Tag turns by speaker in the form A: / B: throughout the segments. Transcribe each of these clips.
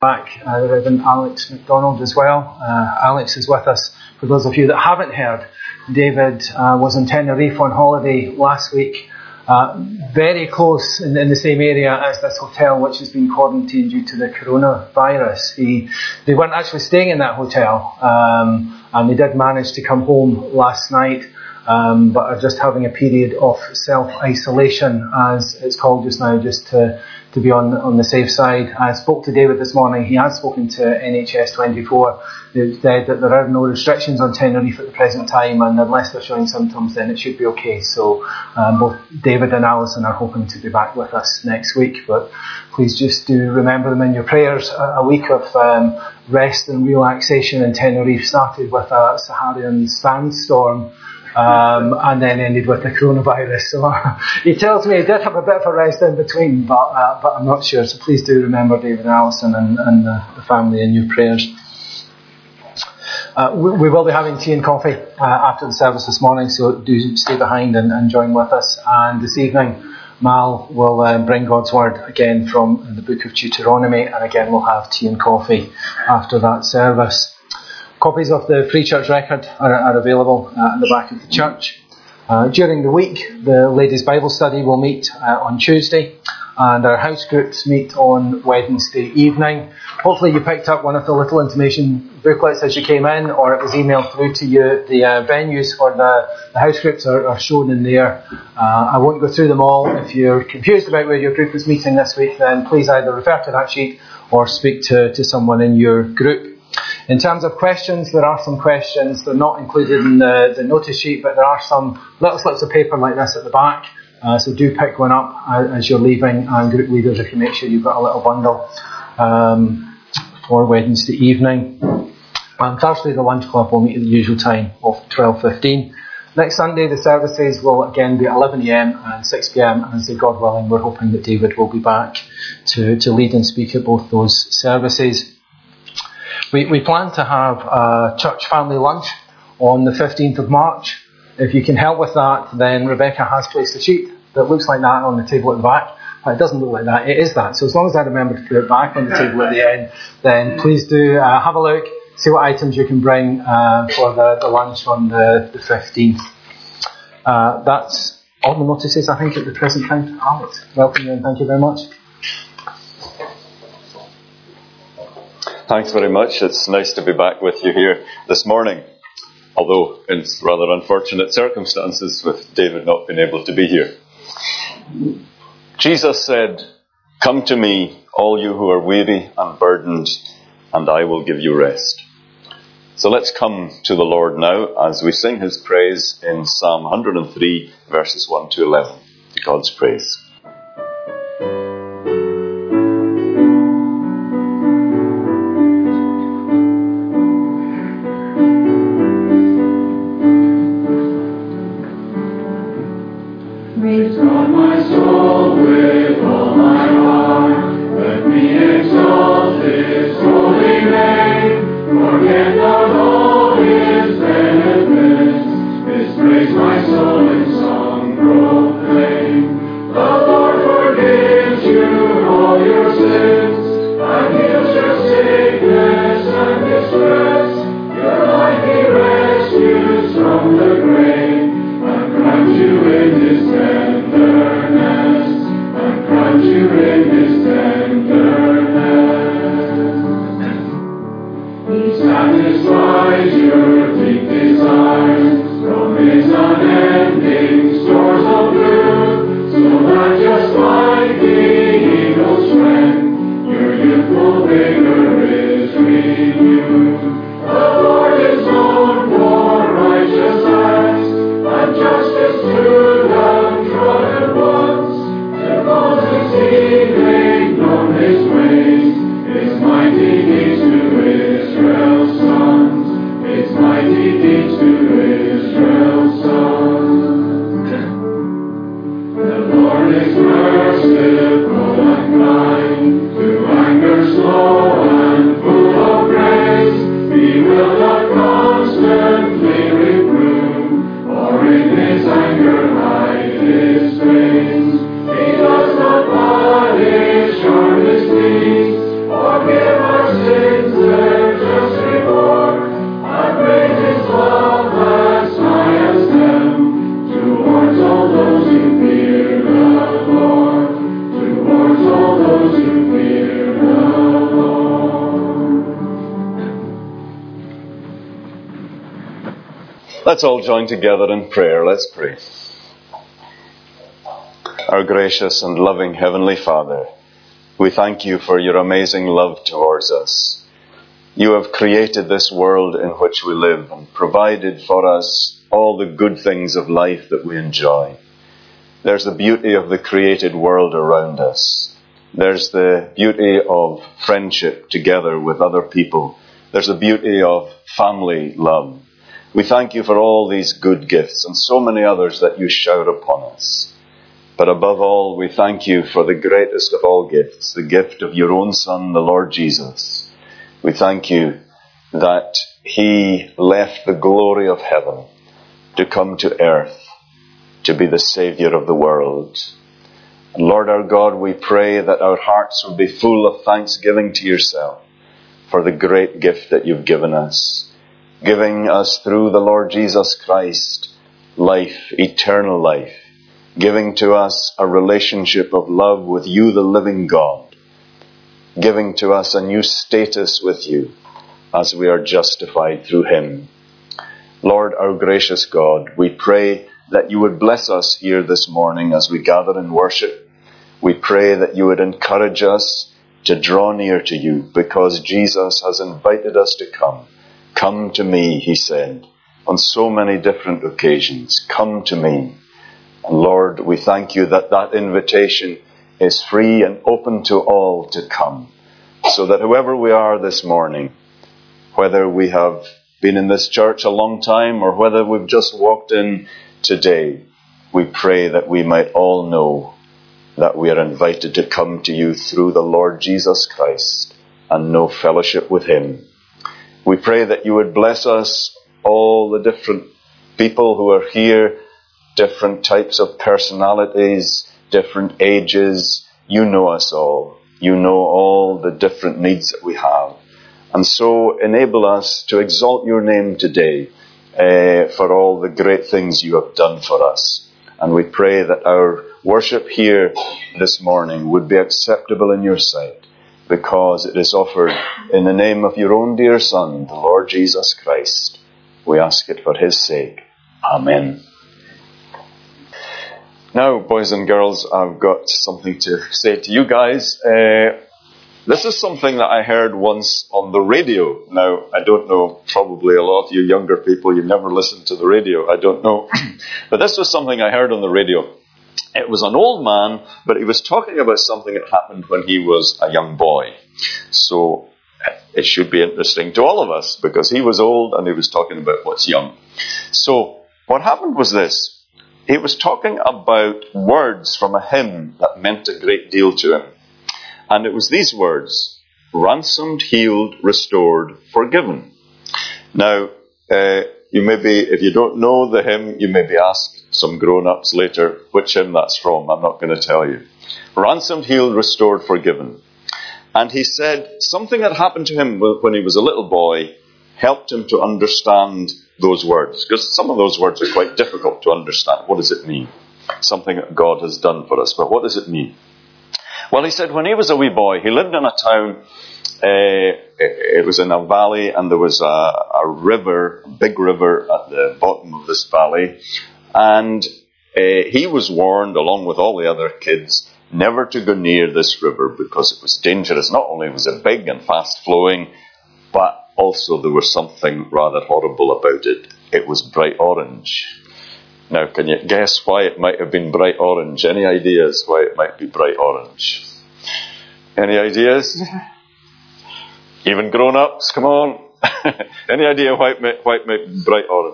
A: back, the Reverend Alex MacDonald as well. Alex is with us. For those of you that haven't heard, David was in Tenerife on holiday last week, very close in the same area as this hotel, which has been quarantined due to the coronavirus. They weren't actually staying in that hotel, and they did manage to come home last night, but are just having a period of self-isolation, as it's called just now, just to be on the safe side. I spoke to David this morning. He has spoken to NHS 24. They said that there are no restrictions on Tenerife at the present time, and unless they're showing symptoms, then it should be okay. So both David and Alison are hoping to be back with us next week. But please just do remember them in your prayers. A week of rest and relaxation in Tenerife started with a Saharan sandstorm, and then ended with the coronavirus. So he tells me he did have a bit of a rest in between, but I'm not sure. So please do remember David and Alison and the family in your prayers. We will be having tea and coffee after the service this morning, so do stay behind and join with us. And this evening, Mal will bring God's Word again from the book of Deuteronomy, and again we'll have tea and coffee after that service. Copies of the Free Church Record are available at the back of the church. During the week, the Ladies' Bible Study will meet on Tuesday, and our house groups meet on Wednesday evening. Hopefully you picked up one of the little information booklets as you came in, or it was emailed through to you. The venues for the house groups are shown in there. I won't go through them all. If you're confused about where your group is meeting this week, then please either refer to that sheet or speak to someone in your group. In terms of questions, there are some questions. They're not included in the notice sheet, but there are some little slips of paper like this at the back. So do pick one up as you're leaving, and group leaders, if you make sure you've got a little bundle for Wednesday evening. On Thursday, the lunch club will meet at the usual time of 12:15. Next Sunday, the services will again be at 11 a.m. and 6 p.m. And so God willing, we're hoping that David will be back to lead and speak at both those services. We plan to have a church family lunch on the 15th of March. If you can help with that, then Rebecca has placed a sheet that looks like that on the table at the back. It doesn't look like that, it is that. So as long as I remember to put it back on the table at the end, then please do have a look, see what items you can bring for the lunch on the 15th. That's all the notices, I think, at the present time. Alex, welcome and thank you very much.
B: Thanks very much. It's nice to be back with you here this morning, although in rather unfortunate circumstances with David not being able to be here. Jesus said, "Come to me, all you who are weary and burdened, and I will give you rest." So let's come to the Lord now as we sing his praise in Psalm 103, verses 1 to 11. To God's praise.
C: His anger hide his face. He does not hide
B: Let's all join together in prayer. Let's pray. Our gracious and loving Heavenly Father, we thank you for your amazing love towards us. You have created this world in which we live and provided for us all the good things of life that we enjoy. There's the beauty of the created world around us. There's the beauty of friendship together with other people. There's the beauty of family love. We thank you for all these good gifts and so many others that you shower upon us. But above all, we thank you for the greatest of all gifts, the gift of your own Son, the Lord Jesus. We thank you that he left the glory of heaven to come to earth, to be the Saviour of the world. And Lord our God, we pray that our hearts will be full of thanksgiving to yourself for the great gift that you've given us, giving us through the Lord Jesus Christ life, eternal life, giving to us a relationship of love with you, the living God, giving to us a new status with you as we are justified through him. Lord, our gracious God, we pray that you would bless us here this morning as we gather in worship. We pray that you would encourage us to draw near to you, because Jesus has invited us to come. Come to me, he said, on so many different occasions. Come to me. And Lord, we thank you that that invitation is free and open to all to come. So that whoever we are this morning, whether we have been in this church a long time or whether we've just walked in today, we pray that we might all know that we are invited to come to you through the Lord Jesus Christ and know fellowship with him. We pray that you would bless us, all the different people who are here, different types of personalities, different ages. You know us all. You know all the different needs that we have. And so enable us to exalt your name today for all the great things you have done for us. And we pray that our worship here this morning would be acceptable in your sight, because it is offered in the name of your own dear Son, the Lord Jesus Christ. We ask it for his sake. Amen. Now, boys and girls, I've got something to say to you guys. This is something that I heard once on the radio. Now, I don't know, probably a lot of you younger people, you've never listened to the radio, I don't know. But this was something I heard on the radio. It was an old man, but he was talking about something that happened when he was a young boy. So it should be interesting to all of us, because he was old and he was talking about what's young. So what happened was this. He was talking about words from a hymn that meant a great deal to him. And it was these words: ransomed, healed, restored, forgiven. Now, you may be, if you don't know the hymn, you may be asked some grown-ups later which hymn that's from. I'm not going to tell you. Ransomed, healed, restored, forgiven. And he said something that happened to him when he was a little boy helped him to understand those words, because some of those words are quite difficult to understand. What does it mean? Something that God has done for us, but what does it mean? Well, he said when he was a wee boy, he lived in a town, it was in a valley, and there was a river, a big river at the bottom of this valley, and he was warned, along with all the other kids, never to go near this river because it was dangerous. Not only was it big and fast-flowing, but also there was something rather horrible about it. It was bright orange. Now, can you guess why it might have been bright orange? Any ideas why it might be bright orange? Any ideas? Even grown-ups, come on. Any idea why it might be bright orange?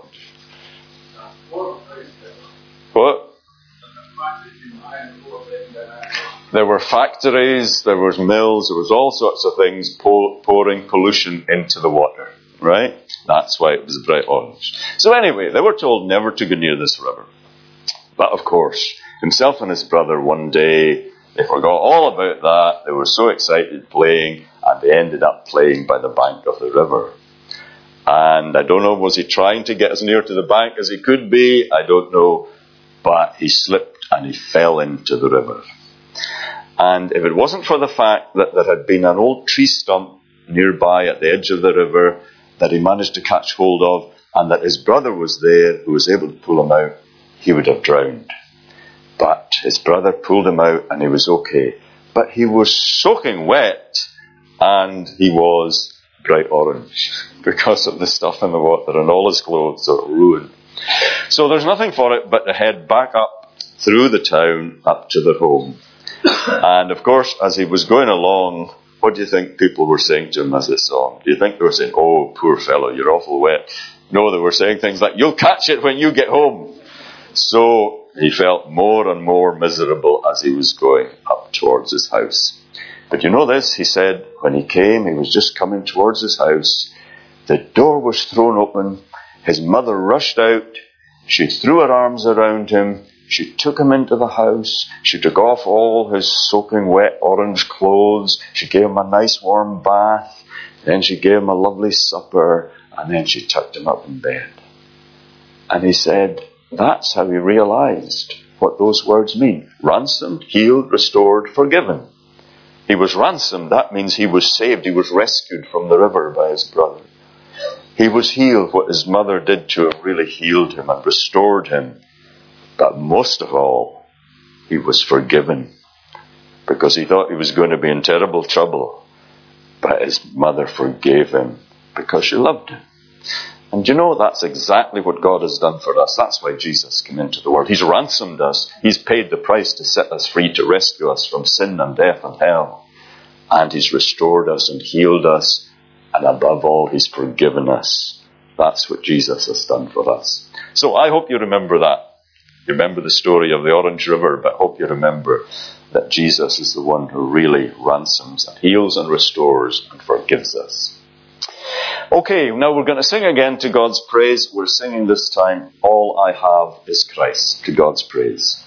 B: What? There were factories, there was mills, there was all sorts of things pouring pollution into the water, right? That's why it was bright orange. So anyway, they were told never to go near this river. But of course, himself and his brother one day, they forgot all about that. They were so excited playing, and they ended up playing by the bank of the river. And I don't know, was he trying to get as near to the bank as he could be? I don't know. But he slipped and he fell into the river. And if it wasn't for the fact that there had been an old tree stump nearby at the edge of the river that he managed to catch hold of and that his brother was there who was able to pull him out, he would have drowned. But his brother pulled him out and he was okay. But he was soaking wet and he was bright orange because of the stuff in the water, and all his clothes are ruined. So there's nothing for it but to head back up through the town up to their home. And of course, as he was going along, what do you think people were saying to him as they saw him? Do you think they were saying, "Oh, poor fellow, you're awful wet"? No, they were saying things like, "You'll catch it when you get home." So he felt more and more miserable as he was going up towards his house. But you know this, he said, when he came, he was just coming towards his house. The door was thrown open. His mother rushed out. She threw her arms around him. She took him into the house. She took off all his soaking wet orange clothes. She gave him a nice warm bath. Then she gave him a lovely supper. And then she tucked him up in bed. And he said, that's how he realized what those words mean. Ransomed, healed, restored, forgiven. He was ransomed. That means he was saved. He was rescued from the river by his brother. He was healed. What his mother did to him really healed him and restored him. But most of all, he was forgiven because he thought he was going to be in terrible trouble. But his mother forgave him because she loved him. And you know, that's exactly what God has done for us. That's why Jesus came into the world. He's ransomed us. He's paid the price to set us free, to rescue us from sin and death and hell. And he's restored us and healed us. And above all, he's forgiven us. That's what Jesus has done for us. So I hope you remember that. You remember the story of the Orange River, but I hope you remember that Jesus is the one who really ransoms and heals and restores and forgives us. Okay, now we're going to sing again to God's praise. We're singing this time, All I Have is Christ, to God's praise.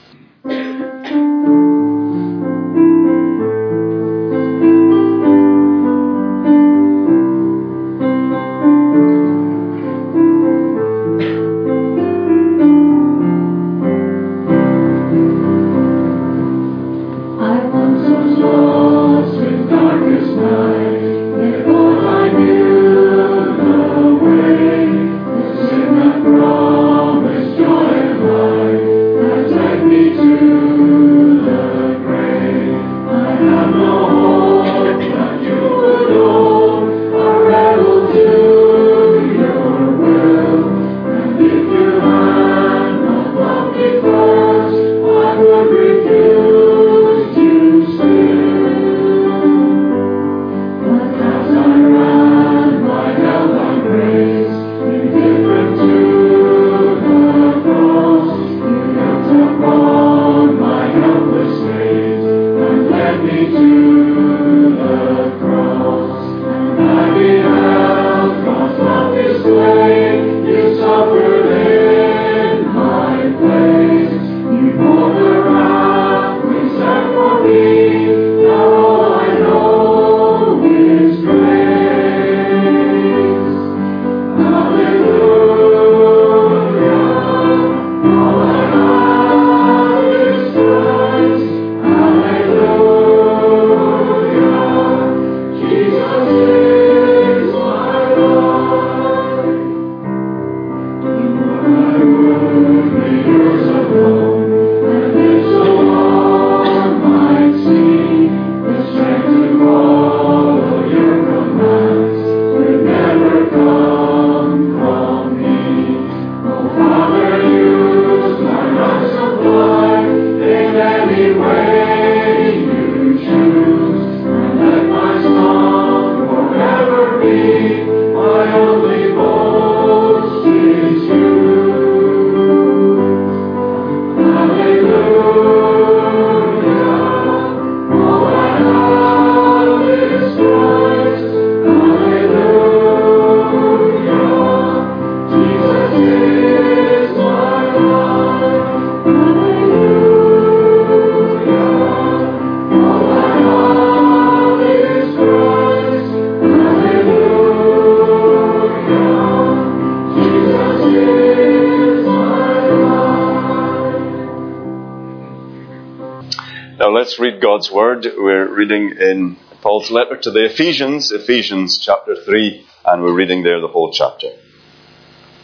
B: Let's read God's Word. We're reading in Paul's letter to the Ephesians chapter 3, and we're reading there the whole chapter.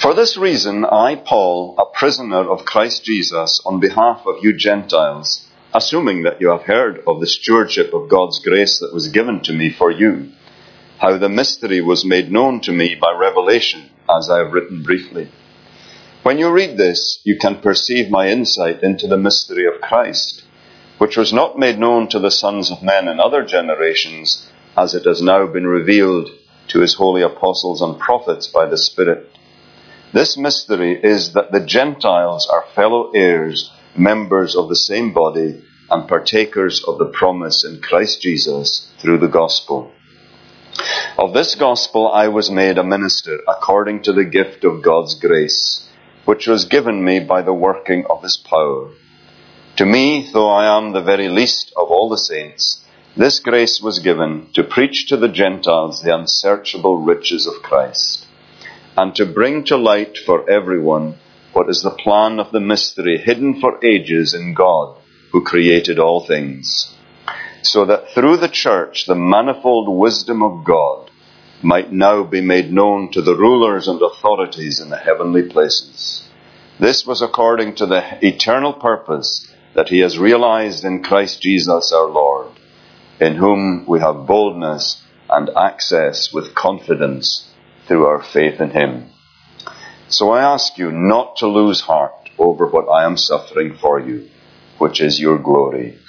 B: For this reason, I, Paul, a prisoner of Christ Jesus, on behalf of you Gentiles, assuming that you have heard of the stewardship of God's grace that was given to me for you, how the mystery was made known to me by revelation, as I have written briefly. When you read this, you can perceive my insight into the mystery of Christ, which was not made known to the sons of men in other generations, as it has now been revealed to his holy apostles and prophets by the Spirit. This mystery is that the Gentiles are fellow heirs, members of the same body, and partakers of the promise in Christ Jesus through the gospel. Of this gospel I was made a minister according to the gift of God's grace, which was given me by the working of his power. To me, though I am the very least of all the saints, this grace was given to preach to the Gentiles the unsearchable riches of Christ, and to bring to light for everyone what is the plan of the mystery hidden for ages in God, who created all things, so that through the church the manifold wisdom of God might now be made known to the rulers and authorities in the heavenly places. This was according to the eternal purpose that he has realized in Christ Jesus our Lord, in whom we have boldness and access with confidence through our faith in him. So I ask you not to lose heart over what I am suffering for you, which is your glory.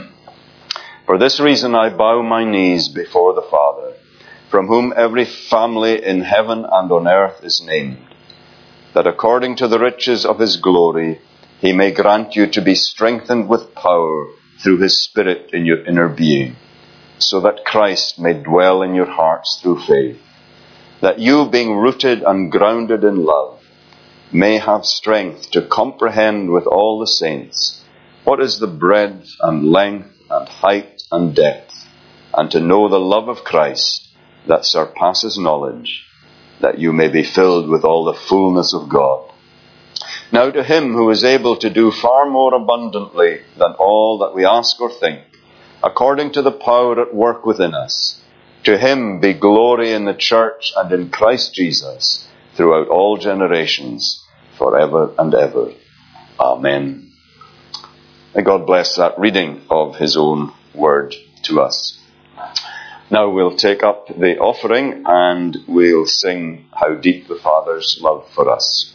B: For this reason I bow my knees before the Father, from whom every family in heaven and on earth is named, that according to the riches of his glory he may grant you to be strengthened with power through his Spirit in your inner being, so that Christ may dwell in your hearts through faith, that you, being rooted and grounded in love, may have strength to comprehend with all the saints what is the breadth and length and height and depth, and to know the love of Christ that surpasses knowledge, that you may be filled with all the fullness of God. Now to him who is able to do far more abundantly than all that we ask or think, according to the power at work within us, to him be glory in the church and in Christ Jesus throughout all generations, forever and ever. Amen. May God bless that reading of his own word to us. Now we'll take up the offering and we'll sing How Deep the Father's Love for Us.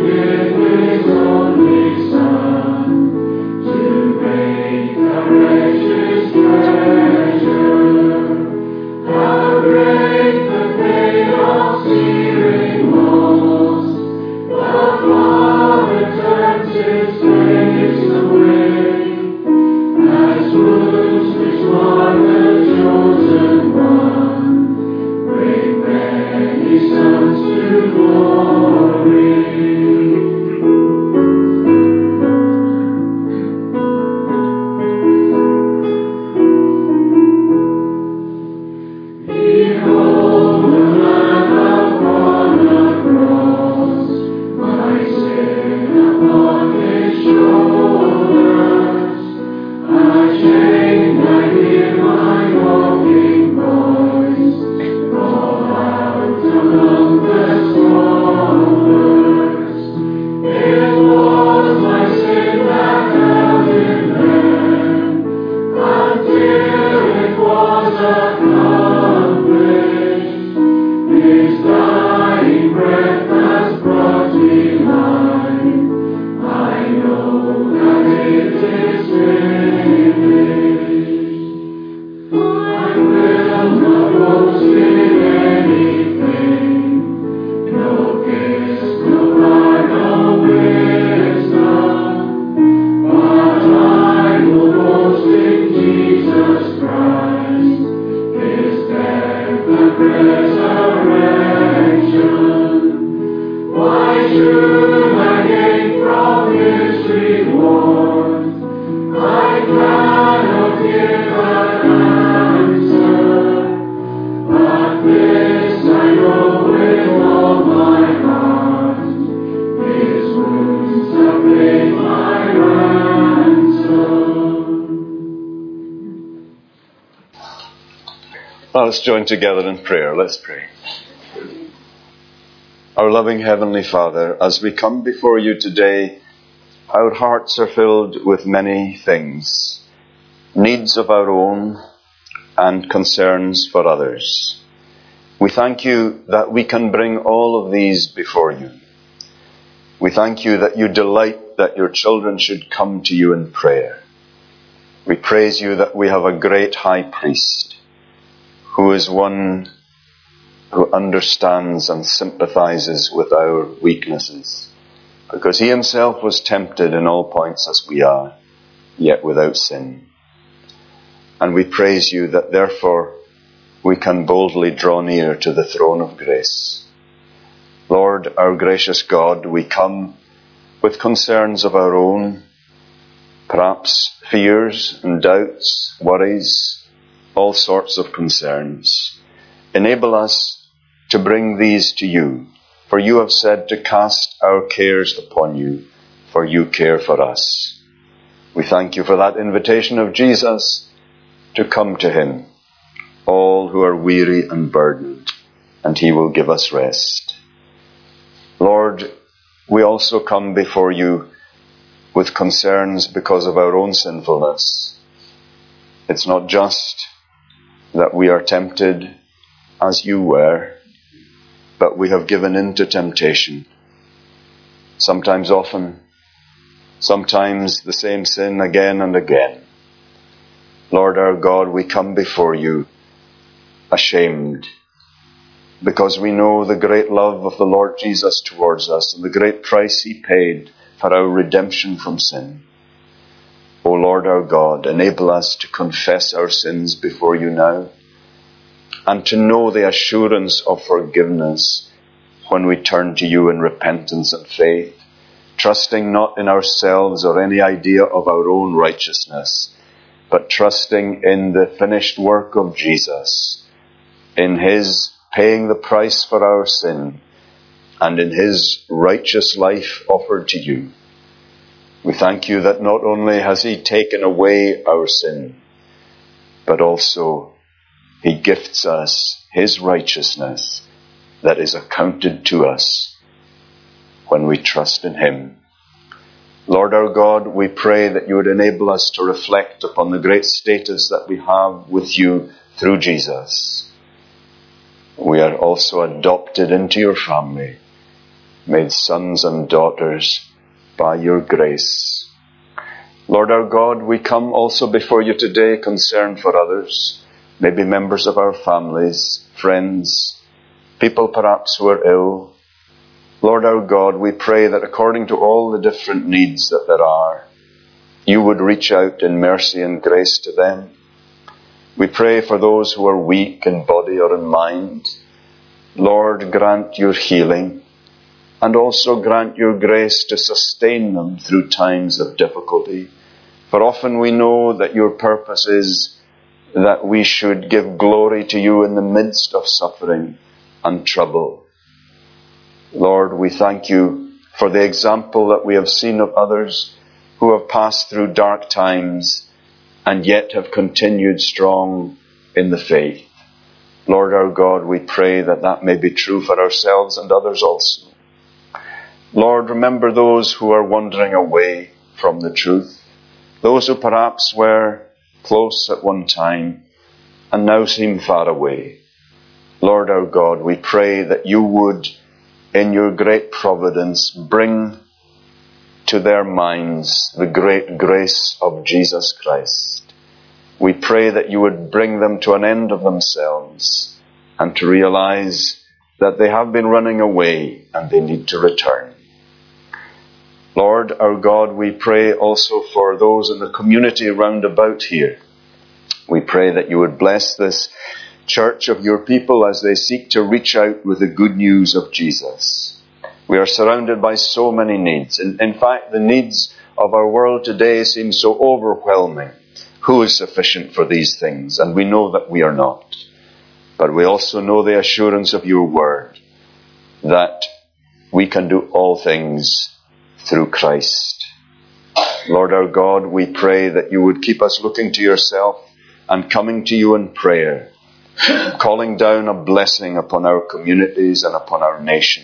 C: His only Son, to make the
B: Let us join together in prayer. Let's pray. Our loving Heavenly Father, as we come before you today, our hearts are filled with many things, needs of our own and concerns for others. We thank you that we can bring all of these before you. We thank you that you delight that your children should come to you in prayer. We praise you that we have a great high priest who is one who understands and sympathizes with our weaknesses, because he himself was tempted in all points as we are, yet without sin. And we praise you that therefore we can boldly draw near to the throne of grace. Lord, our gracious God, we come with concerns of our own, perhaps fears and doubts, worries, all sorts of concerns. Enable us to bring these to you, for you have said to cast our cares upon you, for you care for us. We thank you for that invitation of Jesus to come to him, all who are weary and burdened, and he will give us rest. Lord, we also come before you with concerns because of our own sinfulness. It's not just that we are tempted as you were, but we have given in to temptation. Sometimes often, sometimes the same sin again and again. Lord our God, we come before you ashamed, because we know the great love of the Lord Jesus towards us and the great price he paid for our redemption from sin. O Lord our God, enable us to confess our sins before you now, and to know the assurance of forgiveness when we turn to you in repentance and faith, trusting not in ourselves or any idea of our own righteousness, but trusting in the finished work of Jesus, in his paying the price for our sin, and in his righteous life offered to you. We thank you that not only has he taken away our sin, but also he gifts us his righteousness that is accounted to us when we trust in him. Lord our God, we pray that you would enable us to reflect upon the great status that we have with you through Jesus. We are also adopted into your family, made sons and daughters by your grace. Lord our God, we come also before you today concerned for others, maybe members of our families, friends, people perhaps who are ill. Lord our God, we pray that according to all the different needs that there are, you would reach out in mercy and grace to them. We pray for those who are weak in body or in mind. Lord, grant your healing, and also grant your grace to sustain them through times of difficulty. For often we know that your purpose is that we should give glory to you in the midst of suffering and trouble. Lord, we thank you for the example that we have seen of others who have passed through dark times and yet have continued strong in the faith. Lord our God, we pray that that may be true for ourselves and others also. Lord, remember those who are wandering away from the truth, those who perhaps were close at one time and now seem far away. Lord our God, we pray that you would, in your great providence, bring to their minds the great grace of Jesus Christ. We pray that you would bring them to an end of themselves and to realize that they have been running away and they need to return. Lord our God, we pray also for those in the community round about here. We pray that you would bless this church of your people as they seek to reach out with the good news of Jesus. We are surrounded by so many needs. In fact, the needs of our world today seem so overwhelming. Who is sufficient for these things? And we know that we are not. But we also know the assurance of your word that we can do all things through Christ. Lord our God, we pray that you would keep us looking to yourself and coming to you in prayer, calling down a blessing upon our communities and upon our nation.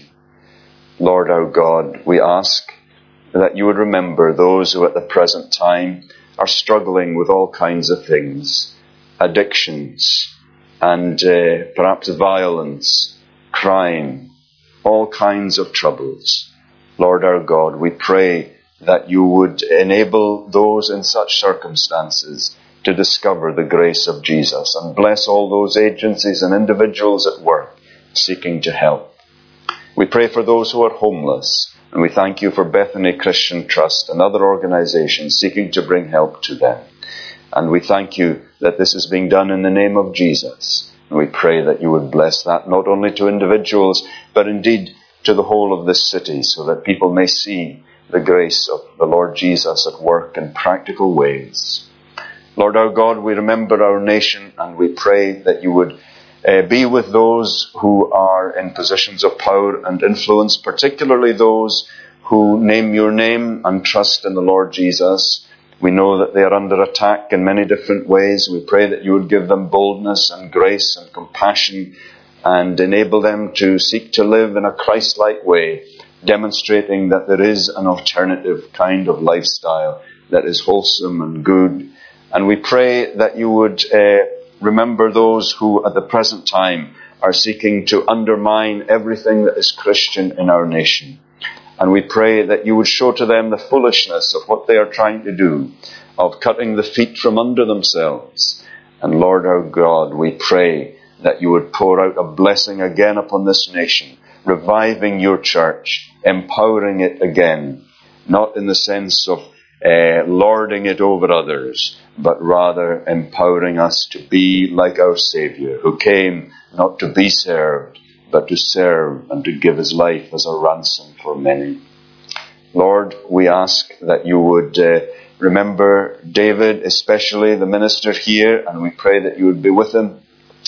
B: Lord our God, we ask that you would remember those who at the present time are struggling with all kinds of things, addictions, and perhaps violence, crime, all kinds of troubles. Lord our God, we pray that you would enable those in such circumstances to discover the grace of Jesus, and bless all those agencies and individuals at work seeking to help. We pray for those who are homeless, and we thank you for Bethany Christian Trust and other organizations seeking to bring help to them. And we thank you that this is being done in the name of Jesus. And we pray that you would bless that not only to individuals, but indeed to the whole of this city, so that people may see the grace of the Lord Jesus at work in practical ways. Lord our God, we remember our nation, and we pray that you would be with those who are in positions of power and influence, particularly those who name your name and trust in the Lord Jesus. We know that they are under attack in many different ways. We pray that you would give them boldness and grace and compassion, and enable them to seek to live in a Christ-like way, demonstrating that there is an alternative kind of lifestyle that is wholesome and good. And we pray that you would remember those who at the present time are seeking to undermine everything that is Christian in our nation. And we pray that you would show to them the foolishness of what they are trying to do, of cutting the feet from under themselves. And Lord our God, we pray that you would pour out a blessing again upon this nation, reviving your church, empowering it again, not in the sense of lording it over others, but rather empowering us to be like our Saviour, who came not to be served, but to serve and to give his life as a ransom for many. Lord, we ask that you would remember David, especially the minister here, and we pray that you would be with him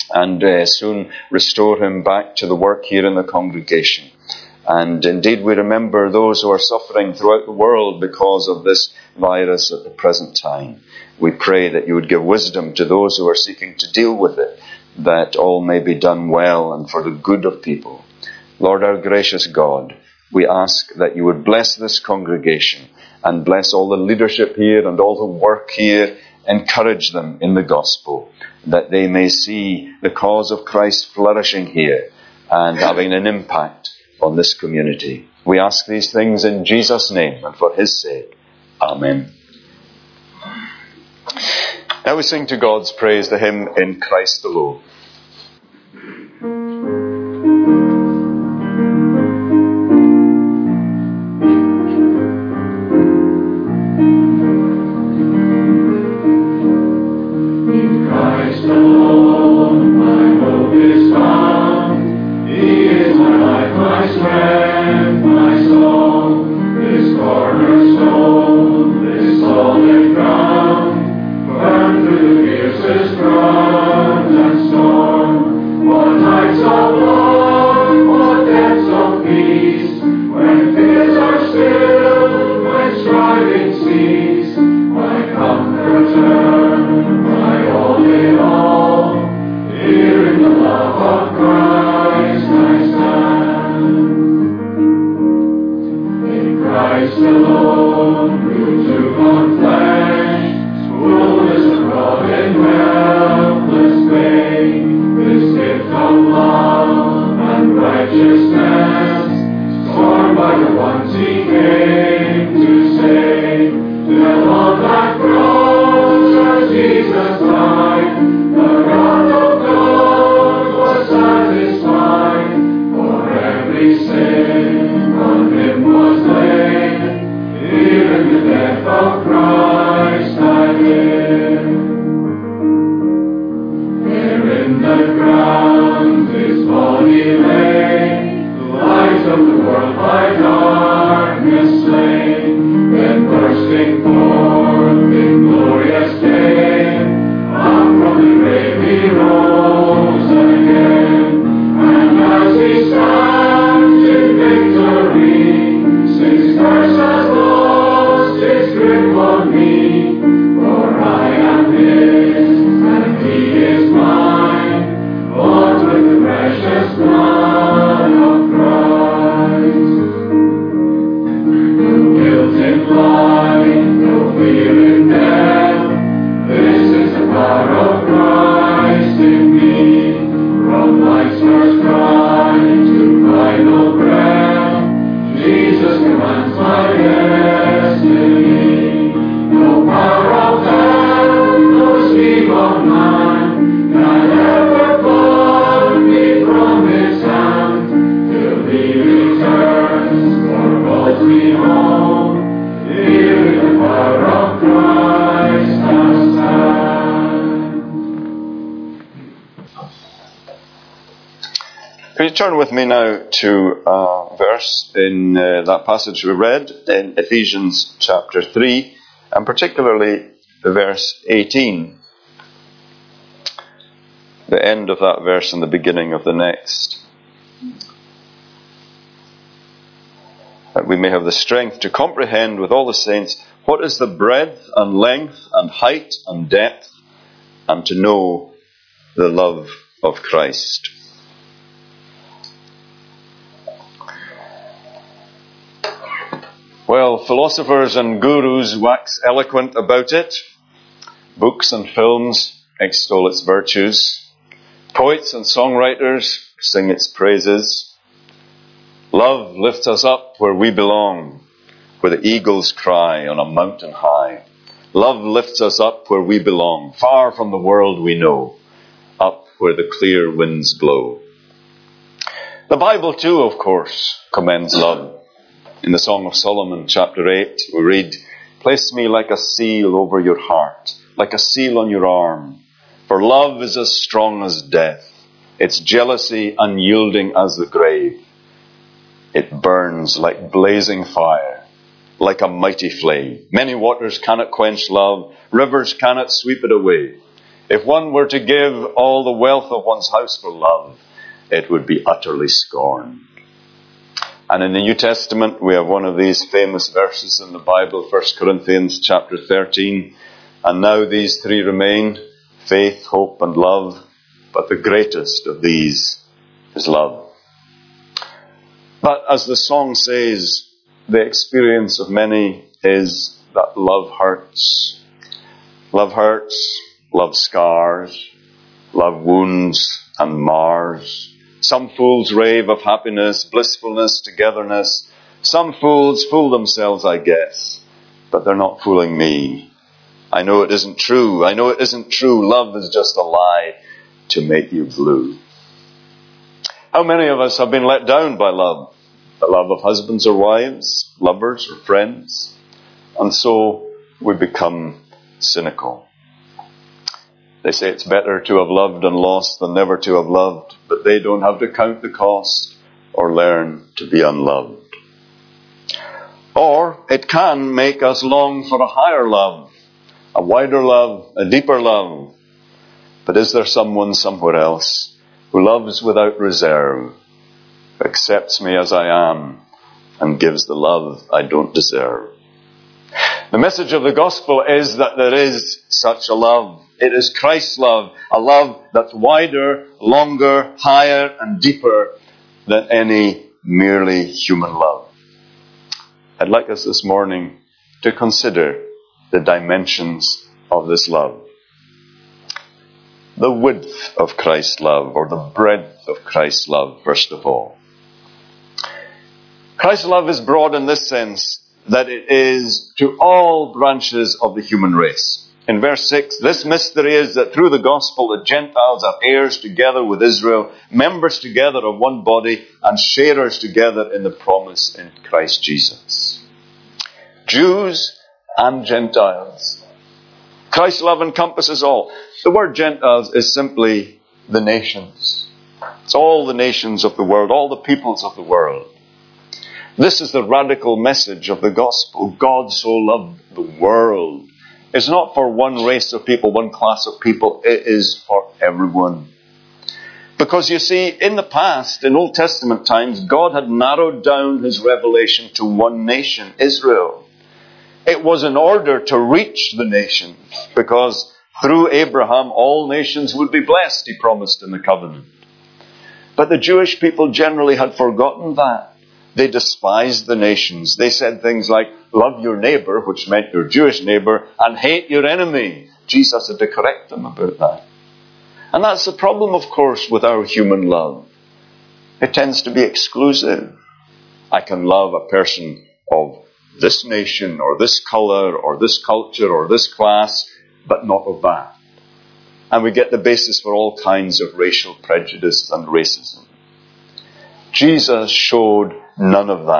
B: and soon restore him back to the work here in the congregation. And indeed, we remember those who are suffering throughout the world because of this virus at the present time. We pray that you would give wisdom to those who are seeking to deal with it, that all may be done well and for the good of people. Lord, our gracious God, we ask that you would bless this congregation and bless all the leadership here and all who work here. Encourage them in the gospel, that they may see the cause of Christ flourishing here and having an impact on this community. We ask these things in Jesus' name and for his sake. Amen. Now we sing to God's praise the hymn In Christ Alone.
C: Christ I live.
B: Could you turn with me now to a verse in that passage we read in Ephesians chapter 3, and particularly verse 18. The end of that verse and the beginning of the next. That we may have the strength to comprehend with all the saints what is the breadth and length and height and depth, and to know the love of Christ. Well, philosophers and gurus wax eloquent about it. Books and films extol its virtues. Poets and songwriters sing its praises. Love lifts us up where we belong, where the eagles cry on a mountain high. Love lifts us up where we belong, far from the world we know, up where the clear winds blow. The Bible too, of course, commends love. In the Song of Solomon, chapter 8, we read, "Place me like a seal over your heart, like a seal on your arm. For love is as strong as death, its jealousy unyielding as the grave. It burns like blazing fire, like a mighty flame. Many waters cannot quench love, rivers cannot sweep it away. If one were to give all the wealth of one's house for love, it would be utterly scorned." And in the New Testament, we have one of these famous verses in the Bible, 1 Corinthians chapter 13. "And now these three remain, faith, hope, and love. But the greatest of these is love." But as the song says, the experience of many is that love hurts. Love hurts, love scars, love wounds and mars. Some fools rave of happiness, blissfulness, togetherness. Some fools fool themselves, I guess, but they're not fooling me. I know it isn't true. I know it isn't true. Love is just a lie to make you blue. How many of us have been let down by love? The love of husbands or wives, lovers or friends. And so we become cynical. They say it's better to have loved and lost than never to have loved, but they don't have to count the cost or learn to be unloved. Or it can make us long for a higher love, a wider love, a deeper love. But is there someone somewhere else who loves without reserve, who accepts me as I am and gives the love I don't deserve? The message of the gospel is that there is such a love. It is Christ's love, a love that's wider, longer, higher, and deeper than any merely human love. I'd like us this morning to consider the dimensions of this love. The width of Christ's love, or the breadth of Christ's love, first of all. Christ's love is broad in this sense, that it is to all branches of the human race. In verse 6, "This mystery is that through the gospel the Gentiles are heirs together with Israel, members together of one body, and sharers together in the promise in Christ Jesus." Jews and Gentiles. Christ's love encompasses all. The word Gentiles is simply the nations. It's all the nations of the world, all the peoples of the world. This is the radical message of the gospel. God so loved the world. It's not for one race of people, one class of people. It is for everyone. Because you see, in the past, in Old Testament times, God had narrowed down his revelation to one nation, Israel. It was in order to reach the nations, because through Abraham all nations would be blessed, he promised in the covenant. But the Jewish people generally had forgotten that. They despised the nations. They said things like, "Love your neighbor," which meant your Jewish neighbor, "and hate your enemy." Jesus had to correct them about that. And that's the problem, of course, with our human love. It tends to be exclusive. I can love a person of this nation, or this color, or this culture, or this class, but not of that. And we get the basis for all kinds of racial prejudice and racism. Jesus showed none of that.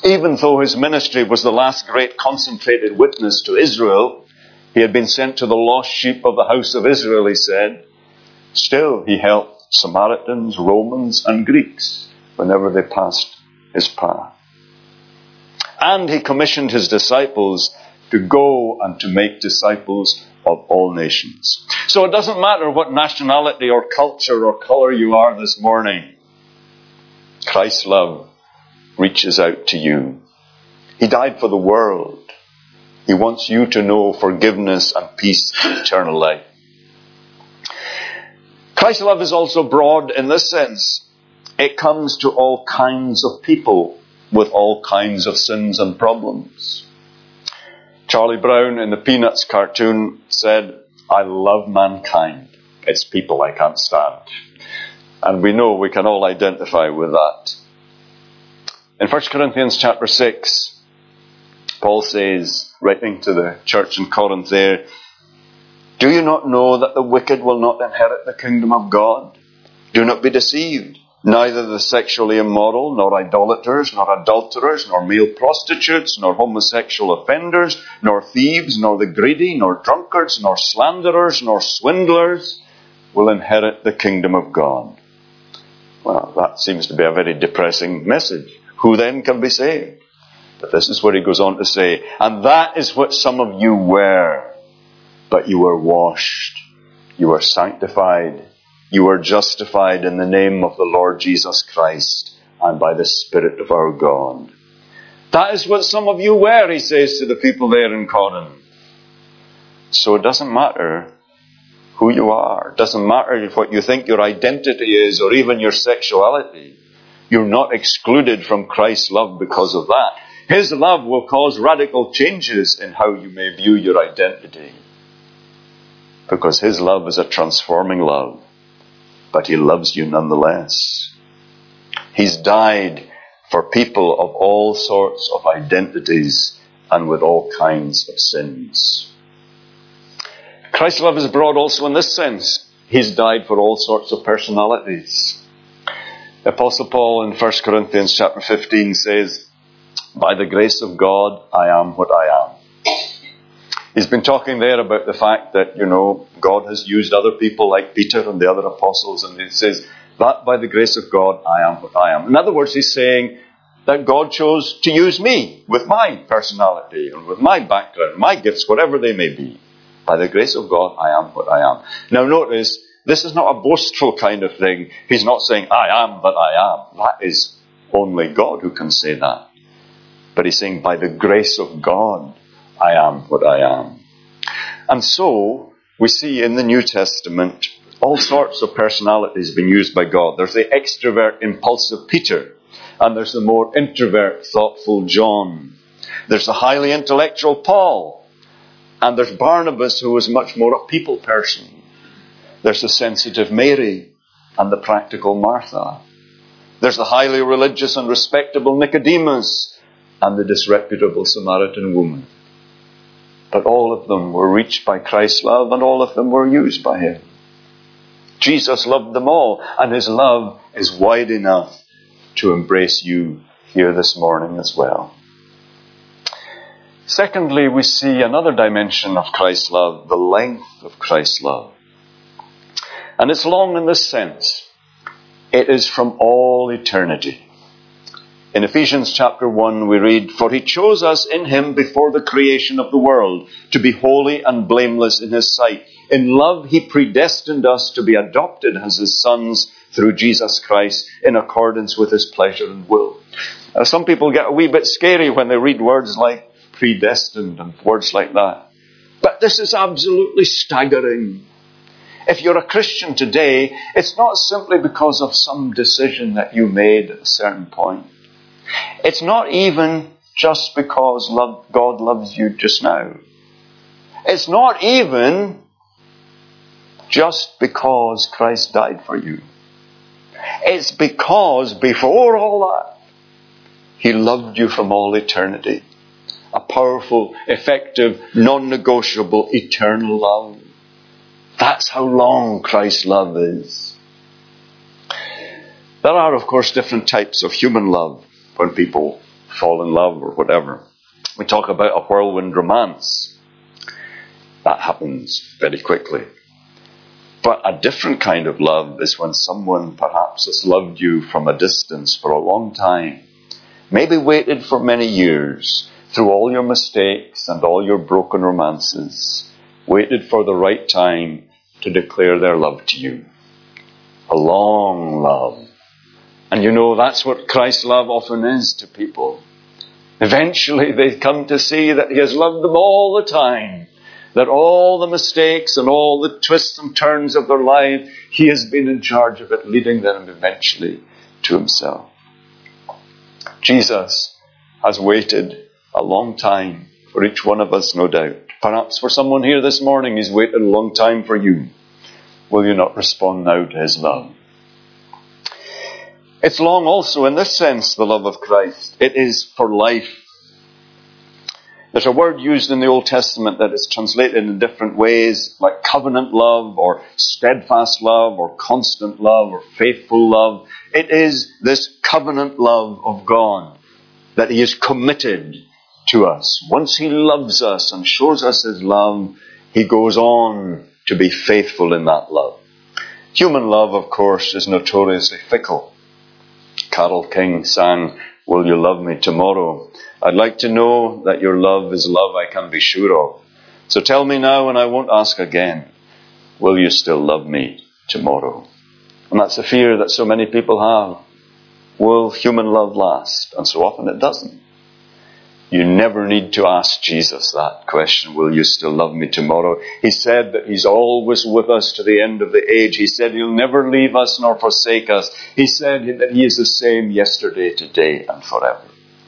B: Even though his ministry was the last great concentrated witness to Israel, he had been sent to the lost sheep of the house of Israel, he said, still he helped Samaritans, Romans, and Greeks whenever they passed his path. And he commissioned his disciples to go and to make disciples of all nations. So it doesn't matter what nationality or culture or colour you are this morning. Christ's love reaches out to you. He died for the world. He wants you to know forgiveness and peace and eternal life. Christ's love is also broad in this sense. It comes to all kinds of people with all kinds of sins and problems. Charlie Brown in the Peanuts cartoon said, "I love mankind. It's people I can't stand." And we know we can all identify with that. In 1 Corinthians chapter 6, Paul says, writing to the church in Corinth there, "Do you not know that the wicked will not inherit the kingdom of God? Do not be deceived. Neither the sexually immoral, nor idolaters, nor adulterers, nor male prostitutes, nor homosexual offenders, nor thieves, nor the greedy, nor drunkards, nor slanderers, nor swindlers will inherit the kingdom of God." Well, that seems to be a very depressing message. Who then can be saved? But this is what he goes on to say, "And that is what some of you were. But you were washed, you were sanctified, you were justified in the name of the Lord Jesus Christ and by the Spirit of our God." That is what some of you were, he says to the people there in Corinth. So it doesn't matter who you are. It doesn't matter what you think your identity is or even your sexuality. You're not excluded from Christ's love because of that. His love will cause radical changes in how you may view your identity. Because his love is a transforming love. But he loves you nonetheless. He's died for people of all sorts of identities and with all kinds of sins. Christ's love is broad also in this sense. He's died for all sorts of personalities. The Apostle Paul in 1 Corinthians chapter 15 says, "By the grace of God, I am what I am." He's been talking there about the fact that, God has used other people like Peter and the other apostles, and he says, that by the grace of God, I am what I am. In other words, he's saying that God chose to use me with my personality and with my background, my gifts, whatever they may be. By the grace of God, I am what I am. Now notice, this is not a boastful kind of thing. He's not saying, I am that I am. That is only God who can say that. But he's saying, by the grace of God, I am what I am. And so, we see in the New Testament all sorts of personalities being used by God. There's the extrovert, impulsive Peter. And there's the more introvert, thoughtful John. There's the highly intellectual Paul. And there's Barnabas, who was much more a people person. There's the sensitive Mary and the practical Martha. There's the highly religious and respectable Nicodemus and the disreputable Samaritan woman. But all of them were reached by Christ's love, and all of them were used by him. Jesus loved them all, and his love is wide enough to embrace you here this morning as well. Secondly, we see another dimension of Christ's love, the length of Christ's love. And it's long in this sense. It is from all eternity. In Ephesians chapter 1 we read, "For he chose us in him before the creation of the world, to be holy and blameless in his sight. In love he predestined us to be adopted as his sons through Jesus Christ, in accordance with his pleasure and will." Some people get a wee bit scary when they read words like predestined and words like that. But this is absolutely staggering. If you're a Christian today, it's not simply because of some decision that you made at a certain point. It's not even just because God loves you just now. It's not even just because Christ died for you. It's because before all that, he loved you from all eternity. A powerful, effective, non-negotiable, eternal love. That's how long Christ's love is. There are, of course, different types of human love when people fall in love or whatever. We talk about a whirlwind romance. That happens very quickly. But a different kind of love is when someone perhaps has loved you from a distance for a long time, maybe waited for many years, through all your mistakes and all your broken romances, waited for the right time to declare their love to you. A long love. And you know, that's what Christ's love often is to people. Eventually they come to see that He has loved them all the time, that all the mistakes and all the twists and turns of their life, He has been in charge of it, leading them eventually to Himself. Jesus has waited a long time for each one of us, no doubt. Perhaps for someone here this morning, He's waited a long time for you. Will you not respond now to His love? It's long also in this sense, the love of Christ. It is for life. There's a word used in the Old Testament that is translated in different ways, like covenant love, or steadfast love, or constant love, or faithful love. It is this covenant love of God that He is committed to us. Once He loves us and shows us His love, He goes on to be faithful in that love. Human love, of course, is notoriously fickle. Carole King sang, "Will you love me tomorrow? I'd like to know that your love is love I can be sure of. So tell me now and I won't ask again, will you still love me tomorrow?" And that's the fear that so many people have. Will human love last? And so often it doesn't. You never need to ask Jesus that question, will you still love me tomorrow? He said that He's always with us to the end of the age. He said He'll never leave us nor forsake us. He said that He is the same yesterday, today, and forever.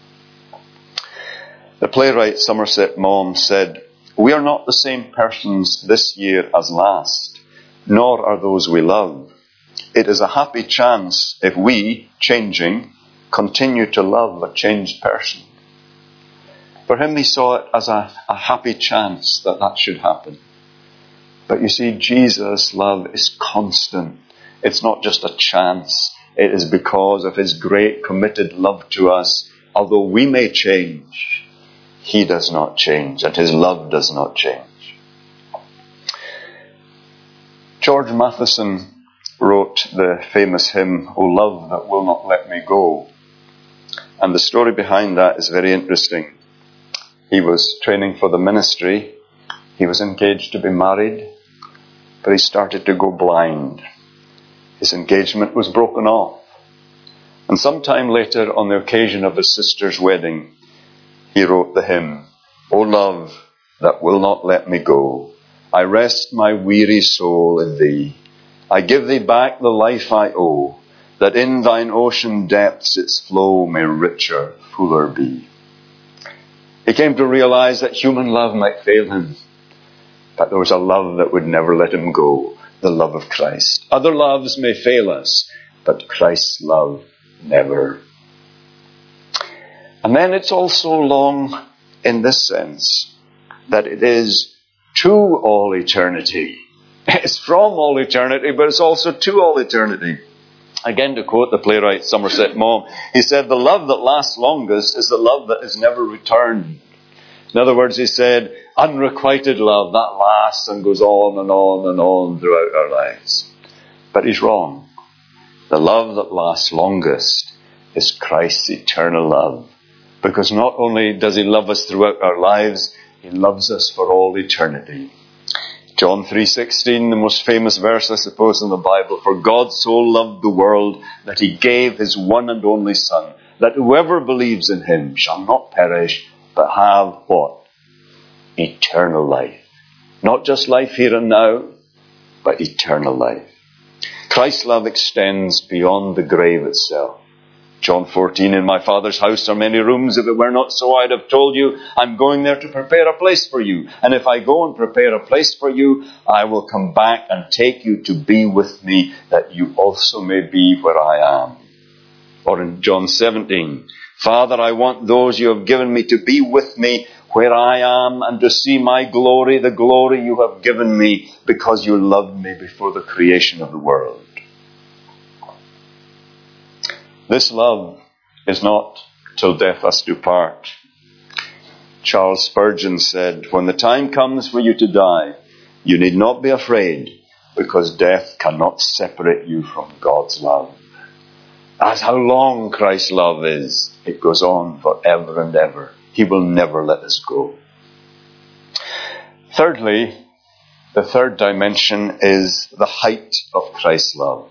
B: The playwright Somerset Maugham said, "We are not the same persons this year as last, nor are those we love. It is a happy chance if we, changing, continue to love a changed person." For him, he saw it as a happy chance that should happen. But you see, Jesus' love is constant. It's not just a chance. It is because of His great committed love to us. Although we may change, He does not change, and His love does not change. George Matheson wrote the famous hymn, "O Love That Will Not Let Me Go." And the story behind that is very interesting. He was training for the ministry. He was engaged to be married, but he started to go blind. His engagement was broken off. And sometime later, on the occasion of his sister's wedding, he wrote the hymn, "O love that will not let me go, I rest my weary soul in Thee. I give Thee back the life I owe, that in Thine ocean depths its flow may richer, fuller be." He came to realize that human love might fail him, but there was a love that would never let him go, the love of Christ. Other loves may fail us, but Christ's love never. And then it's also long in this sense, that it is to all eternity. It's from all eternity, but it's also to all eternity. Again, to quote the playwright Somerset Maugham, he said, "The love that lasts longest is the love that is never returned." In other words, he said, unrequited love, that lasts and goes on and on and on throughout our lives. But he's wrong. The love that lasts longest is Christ's eternal love. Because not only does He love us throughout our lives, He loves us for all eternity. John 3:16, the most famous verse, I suppose, in the Bible. "For God so loved the world that He gave His one and only Son, that whoever believes in Him shall not perish, but have" what? Eternal life. Not just life here and now, but eternal life. Christ's love extends beyond the grave itself. John 14, "In my Father's house are many rooms. If it were not so, I'd have told you, I'm going there to prepare a place for you. And if I go and prepare a place for you, I will come back and take you to be with me, that you also may be where I am." Or in John 17, "Father, I want those you have given me to be with me where I am, and to see my glory, the glory you have given me, because you loved me before the creation of the world." This love is not till death us do part. Charles Spurgeon said, when the time comes for you to die, you need not be afraid, because death cannot separate you from God's love. That's how long Christ's love is. It goes on forever and ever. He will never let us go. Thirdly, the third dimension is the height of Christ's love.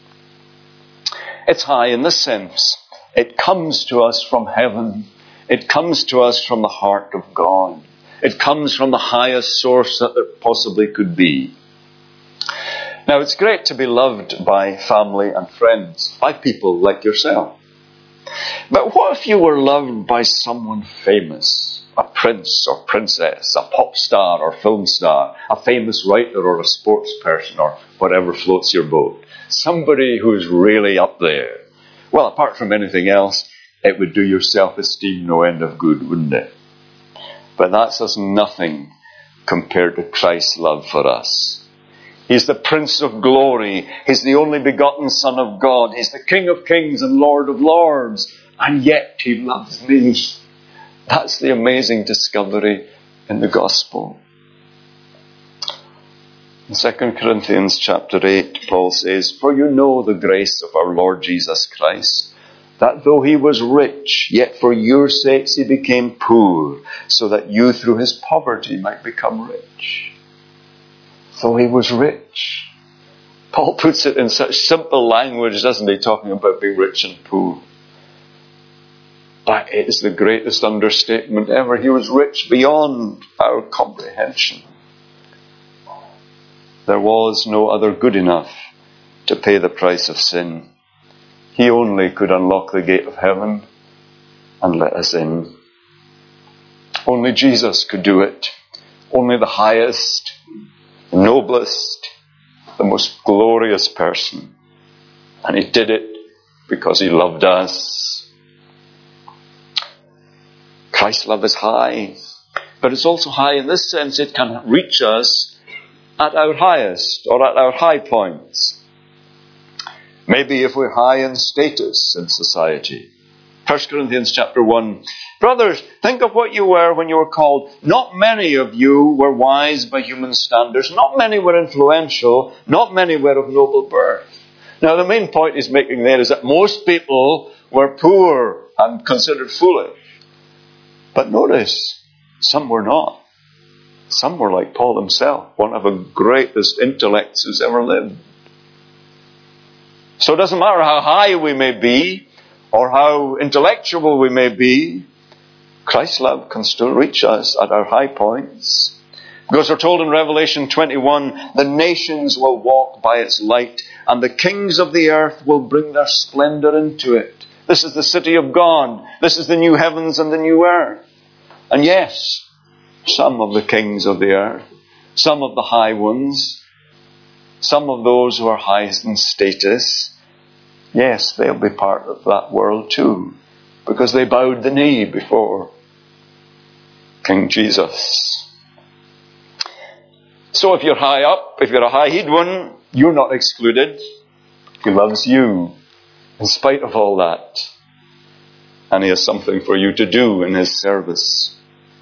B: It's high in this sense. It comes to us from heaven. It comes to us from the heart of God. It comes from the highest source that there possibly could be. Now, it's great to be loved by family and friends, by people like yourself. But what if you were loved by someone famous? A prince or princess, a pop star or film star, a famous writer or a sports person or whatever floats your boat. Somebody who's really up there. Well, apart from anything else, it would do your self-esteem no end of good, wouldn't it? But that's as nothing compared to Christ's love for us. He's the Prince of Glory. He's the only begotten Son of God. He's the King of Kings and Lord of Lords. And yet He loves me. That's the amazing discovery in the Gospel. In 2 Corinthians chapter 8, Paul says, for you know the grace of our Lord Jesus Christ, that though He was rich, yet for your sakes He became poor, so that you through His poverty might become rich. Though He was rich. Paul puts it in such simple language, doesn't he, talking about being rich and poor. But it is the greatest understatement ever. He was rich beyond our comprehension. There was no other good enough to pay the price of sin. He only could unlock the gate of heaven and let us in. Only Jesus could do it. Only the highest, the noblest, the most glorious person. And He did it because He loved us. Christ's love is high, but it's also high in this sense it can reach us at our highest or at our high points. Maybe if we're high in status in society. 1 Corinthians chapter 1. Brothers, think of what you were when you were called. Not many of you were wise by human standards. Not many were influential. Not many were of noble birth. Now the main point he's making there is that most people were poor and considered foolish. But notice, some were not. Some were like Paul himself, one of the greatest intellects who's ever lived. So it doesn't matter how high we may be, or how intellectual we may be, Christ's love can still reach us at our high points. Because we're told in Revelation 21, the nations will walk by its light, and the kings of the earth will bring their splendor into it. This is the city of God. This is the new heavens and the new earth. And yes, some of the kings of the earth, some of the high ones, some of those who are highest in status, yes, they'll be part of that world too, because they bowed the knee before King Jesus. So if you're high up, if you're a high-heed one, you're not excluded. He loves you in spite of all that. And He has something for you to do in His service.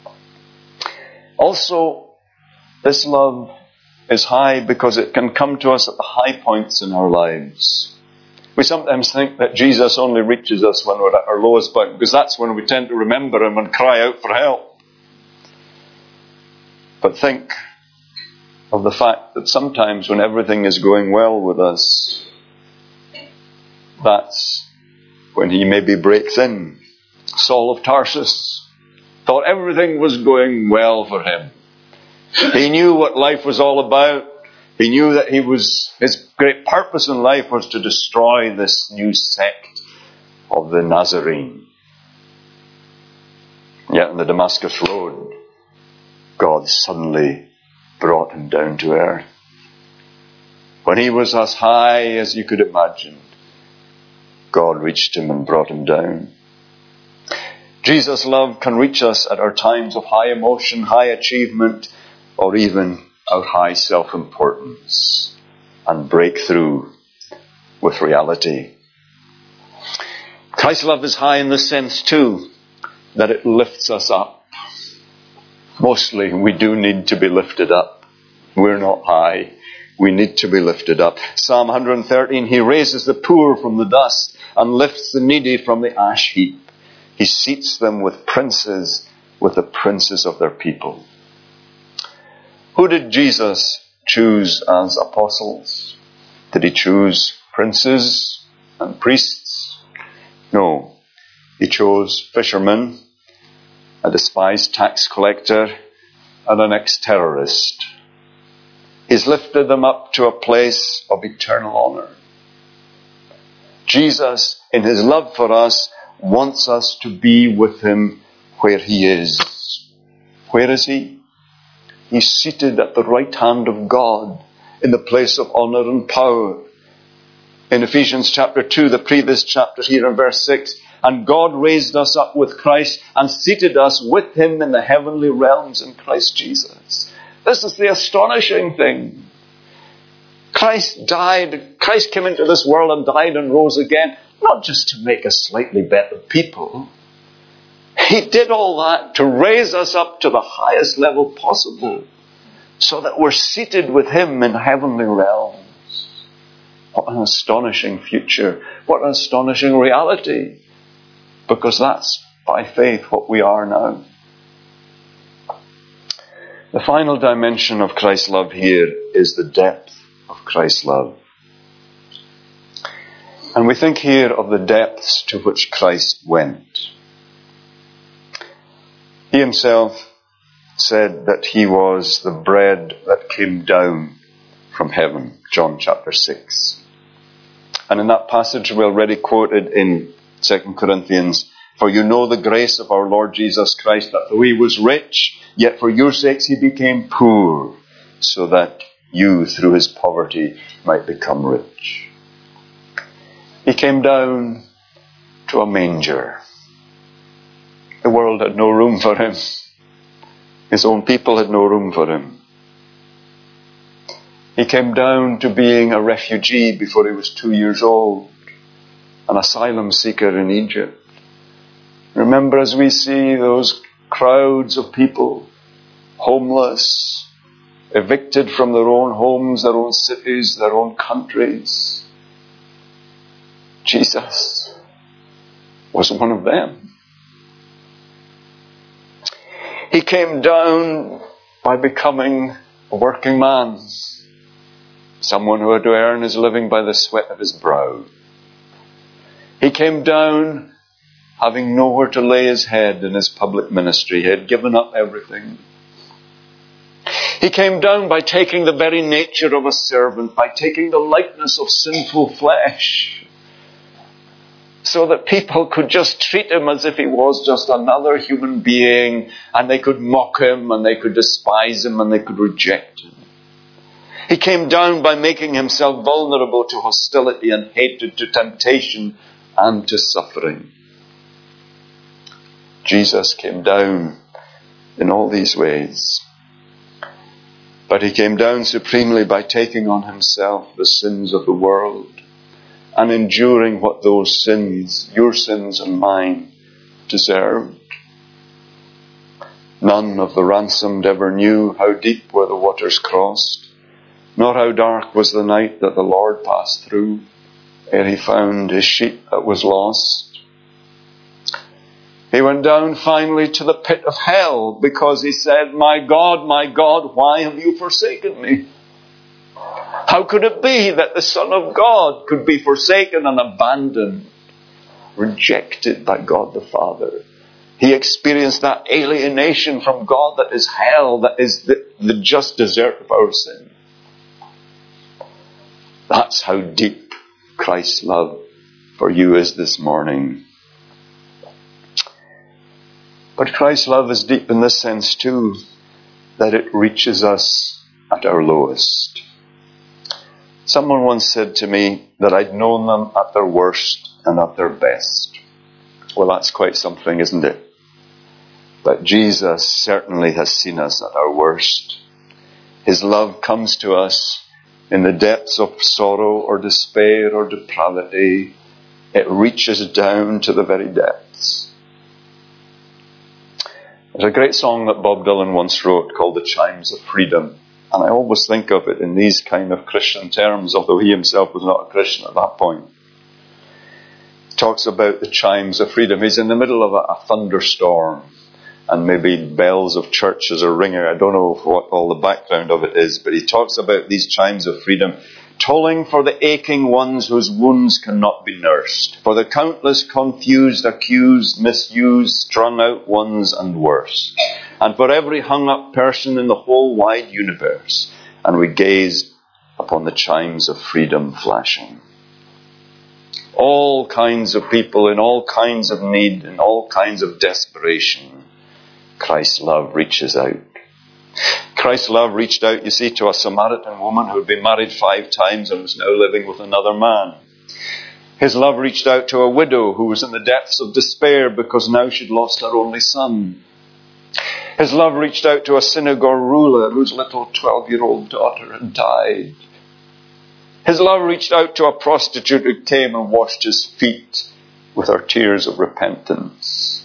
B: Also, this love is high because it can come to us at the high points in our lives. We sometimes think that Jesus only reaches us when we're at our lowest point, because that's when we tend to remember Him and cry out for help. But think of the fact that sometimes when everything is going well with us, that's when He maybe breaks in. Saul of Tarsus thought everything was going well for him. He knew what life was all about. He knew that his great purpose in life was to destroy this new sect of the Nazarene. Yet on the Damascus Road, God suddenly brought him down to earth. When he was as high as you could imagine, God reached him and brought him down. Jesus' love can reach us at our times of high emotion, high achievement, or even our high self-importance, and break through with reality. Christ's love is high in the sense too that it lifts us up. Mostly we do need to be lifted up. We're not high. We need to be lifted up. Psalm 113, He raises the poor from the dust and lifts the needy from the ash heap. He seats them with the princes of their people. Who did Jesus choose as apostles? Did He choose princes and priests? No. He chose fishermen, a despised tax collector, and an ex-terrorist. He's lifted them up to a place of eternal honour. Jesus, in His love for us, wants us to be with Him where He is. Where is He? He's seated at the right hand of God in the place of honour and power. In Ephesians chapter 2, the previous chapter here in verse 6, and God raised us up with Christ and seated us with Him in the heavenly realms in Christ Jesus. This is the astonishing thing. Christ died. Christ came into this world and died and rose again, not just to make us slightly better people. He did all that to raise us up to the highest level possible so that we're seated with Him in heavenly realms. What an astonishing future. What an astonishing reality. Because that's by faith what we are now. The final dimension of Christ's love here is the depth of Christ's love. And we think here of the depths to which Christ went. He Himself said that He was the bread that came down from heaven, John chapter 6. And in that passage we already quoted in 2 Corinthians, for you know the grace of our Lord Jesus Christ, that though He was rich, yet for your sakes He became poor, so that you through His poverty might become rich. He came down to a manger. The world had no room for Him. His own people had no room for Him. He came down to being a refugee before He was 2 years old, an asylum seeker in Egypt. Remember, as we see those crowds of people, homeless, evicted from their own homes, their own cities, their own countries, Jesus was one of them. He came down by becoming a working man, someone who had to earn his living by the sweat of his brow. He came down having nowhere to lay his head in His public ministry. He had given up everything. He came down by taking the very nature of a servant, by taking the likeness of sinful flesh, so that people could just treat Him as if He was just another human being, and they could mock Him, and they could despise Him, and they could reject Him. He came down by making Himself vulnerable to hostility and hatred, to temptation and to suffering. Jesus came down in all these ways. But He came down supremely by taking on Himself the sins of the world and enduring what those sins, your sins and mine, deserved. None of the ransomed ever knew how deep were the waters crossed, nor how dark was the night that the Lord passed through ere He found His sheep that was lost. He went down finally to the pit of hell because He said, my God, why have you forsaken me? How could it be that the Son of God could be forsaken and abandoned, rejected by God the Father? He experienced that alienation from God that is hell, that is the just desert of our sin. That's how deep Christ's love for you is this morning. But Christ's love is deep in this sense too, that it reaches us at our lowest. Someone once said to me that I'd known them at their worst and at their best. Well, that's quite something, isn't it? But Jesus certainly has seen us at our worst. His love comes to us in the depths of sorrow or despair or depravity, It reaches down to the very depths. There's a great song that Bob Dylan once wrote called The Chimes of Freedom. And I always think of it in these kind of Christian terms, although he himself was not a Christian at that point. He talks about the chimes of freedom. He's in the middle of a thunderstorm, and maybe bells of churches are ringing. I don't know what all the background of it is, but he talks about these chimes of freedom, tolling for the aching ones whose wounds cannot be nursed, for the countless confused, accused, misused, strung out ones and worse, and for every hung-up person in the whole wide universe. And we gaze upon the chimes of freedom flashing. All kinds of people in all kinds of need, in all kinds of desperation, Christ's love reaches out. Christ's love reached out, you see, to a Samaritan woman who had been married 5 times and was now living with another man. His love reached out to a widow who was in the depths of despair because now she'd lost her only son. His love reached out to a synagogue ruler whose little 12-year-old daughter had died. His love reached out to a prostitute who came and washed his feet with her tears of repentance.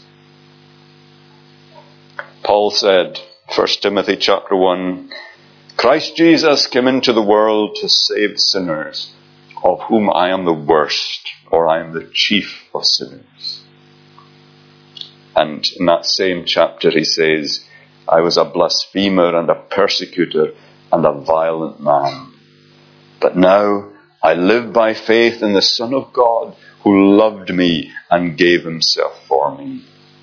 B: Paul said, 1 Timothy chapter 1, Christ Jesus came into the world to save sinners, of whom I am the worst, or I am the chief of sinners. And in that same chapter he says, I was a blasphemer and a persecutor and a violent man. But now I live by faith in the Son of God, who loved me and gave himself for me.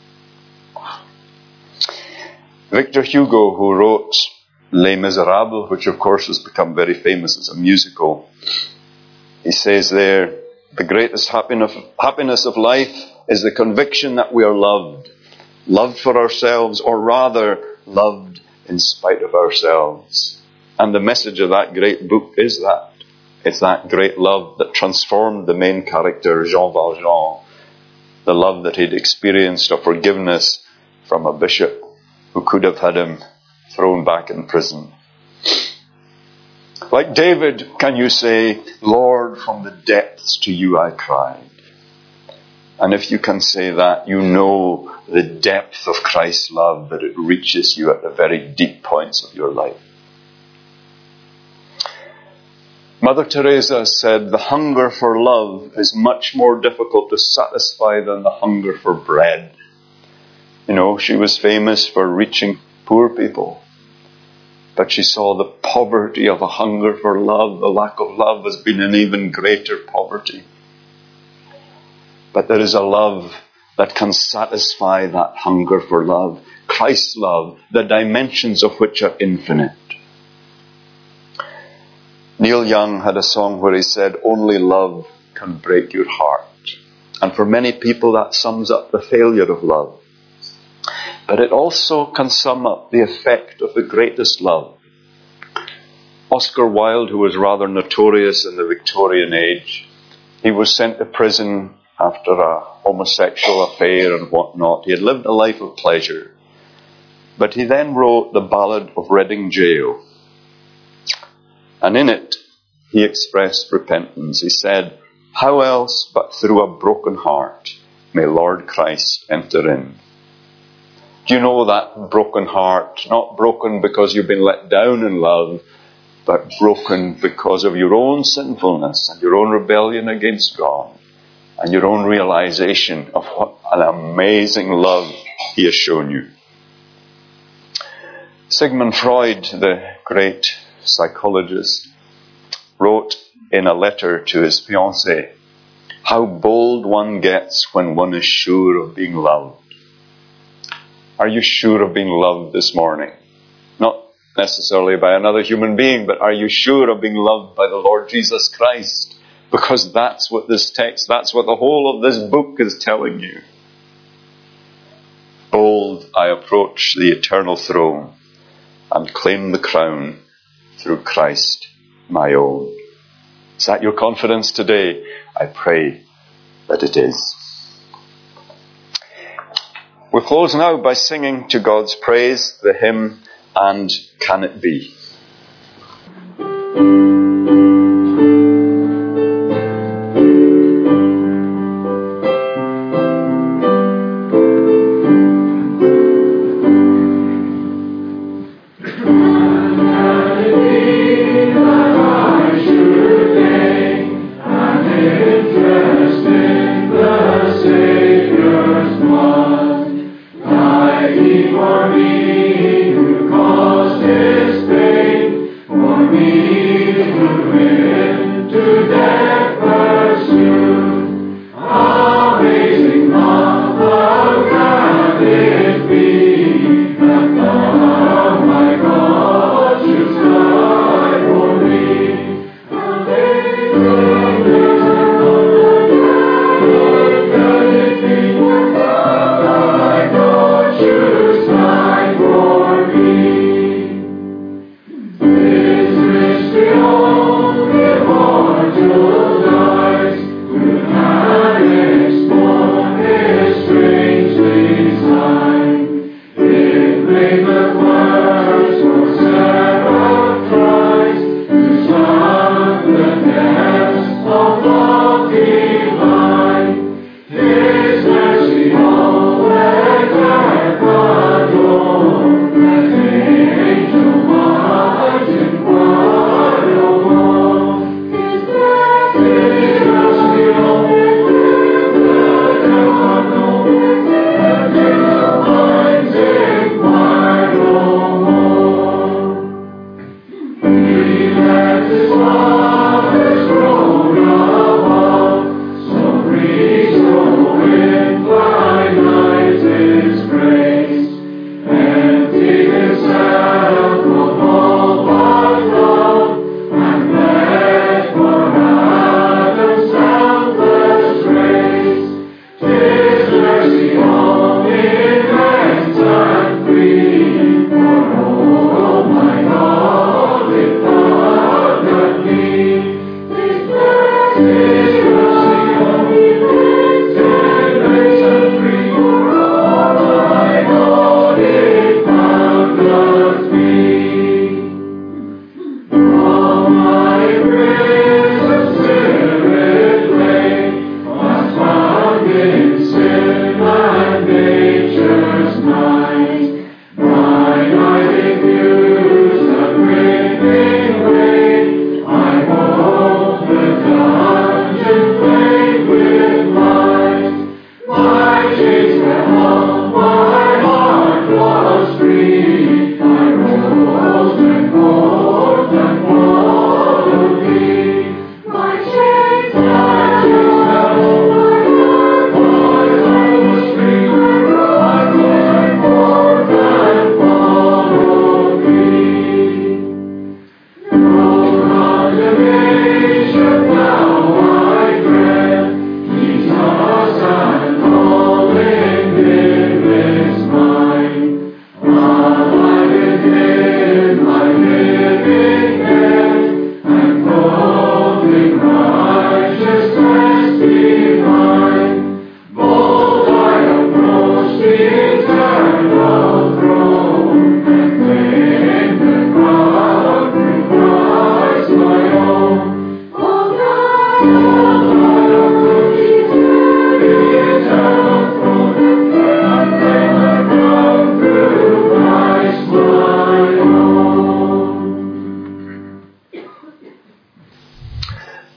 B: Victor Hugo, who wrote Les Miserables, which of course has become very famous as a musical, he says there, the greatest happiness of life is the conviction that we are loved. Loved for ourselves, or rather, loved in spite of ourselves. And the message of that great book is that. It's that great love that transformed the main character, Jean Valjean. The love that he'd experienced of forgiveness from a bishop who could have had him thrown back in prison. Like David, can you say, Lord, from the depths to you I cried. And if you can say that, you know the depth of Christ's love, that it reaches you at the very deep points of your life. Mother Teresa said, the hunger for love is much more difficult to satisfy than the hunger for bread. You know, she was famous for reaching poor people. But she saw the poverty of a hunger for love, the lack of love, as being an even greater poverty. But there is a love that can satisfy that hunger for love. Christ's love, the dimensions of which are infinite. Neil Young had a song where he said, only love can break your heart. And for many people that sums up the failure of love. But it also can sum up the effect of the greatest love. Oscar Wilde, who was rather notorious in the Victorian age, he was sent to prison after a homosexual affair and whatnot. He had lived a life of pleasure. But he then wrote the Ballad of Reading Gaol. And in it, he expressed repentance. He said, how else but through a broken heart may Lord Christ enter in? Do you know that broken heart? Not broken because you've been let down in love, but broken because of your own sinfulness and your own rebellion against God and your own realization of what an amazing love he has shown you. Sigmund Freud, the great psychologist, wrote in a letter to his fiancée, how bold one gets when one is sure of being loved. Are you sure of being loved this morning? Not necessarily by another human being, but are you sure of being loved by the Lord Jesus Christ? Because that's what this text, that's what the whole of this book is telling you. Bold, I approach the eternal throne and claim the crown through Christ my own. Is that your confidence today? I pray that it is. We'll close now by singing to God's praise the hymn, And Can It Be?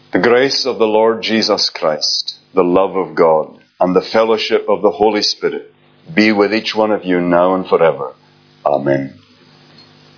B: The grace of the Lord Jesus Christ, the love of God, and the fellowship of the Holy Spirit be with each one of you now and forever. Amen.